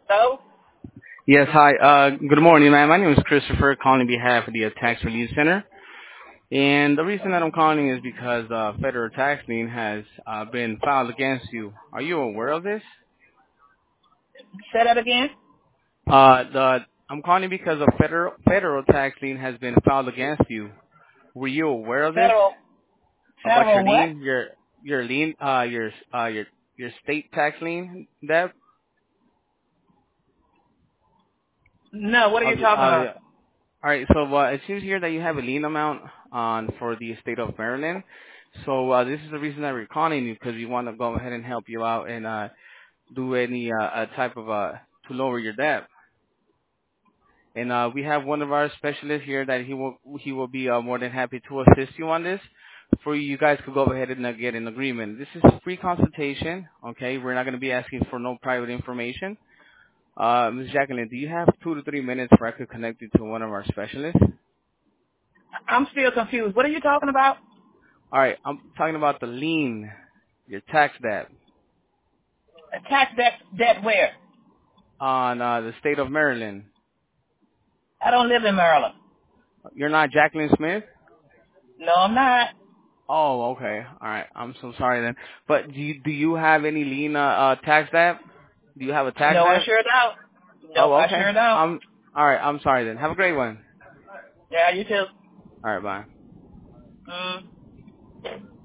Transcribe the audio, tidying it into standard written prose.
So, Yes, hi. Good morning, ma'am. My name is Christopher, calling on behalf of the Tax Relief Center. And the reason that I'm calling is because federal tax lien has been filed against you. Are you aware of this? say that again. I'm calling because a federal tax lien has been filed against you. Were you aware of this? Federal, About your federal what? lien, your lien, your state tax lien debt? No, what are you Okay. talking about? All right, so it seems here that you have a lien amount on for the state of Maryland. So this is the reason that we're calling you because we want to go ahead and help you out and do any type of to lower your debt. And we have one of our specialists here that he will be more than happy to assist you on this. For you guys could go ahead and get an agreement. This is a free consultation. Okay, we're not going to be asking for no private information. Ms. Jacqueline, do you have 2 to 3 minutes where I could connect you to one of our specialists? I'm still confused. What are you talking about? All right, I'm talking about the lien, your tax debt A tax debt where? on the state of Maryland. I don't live in Maryland. You're not Jacqueline Smith? No, I'm not. Oh, okay. All right. I'm so sorry then. But do you have any lien tax debt? Do you have a tax No, I debt? sure don't. Nope, Oh, I okay. sure don't. All right. I'm sorry then. Have a great one. Yeah, you too. All right. Bye. Mm.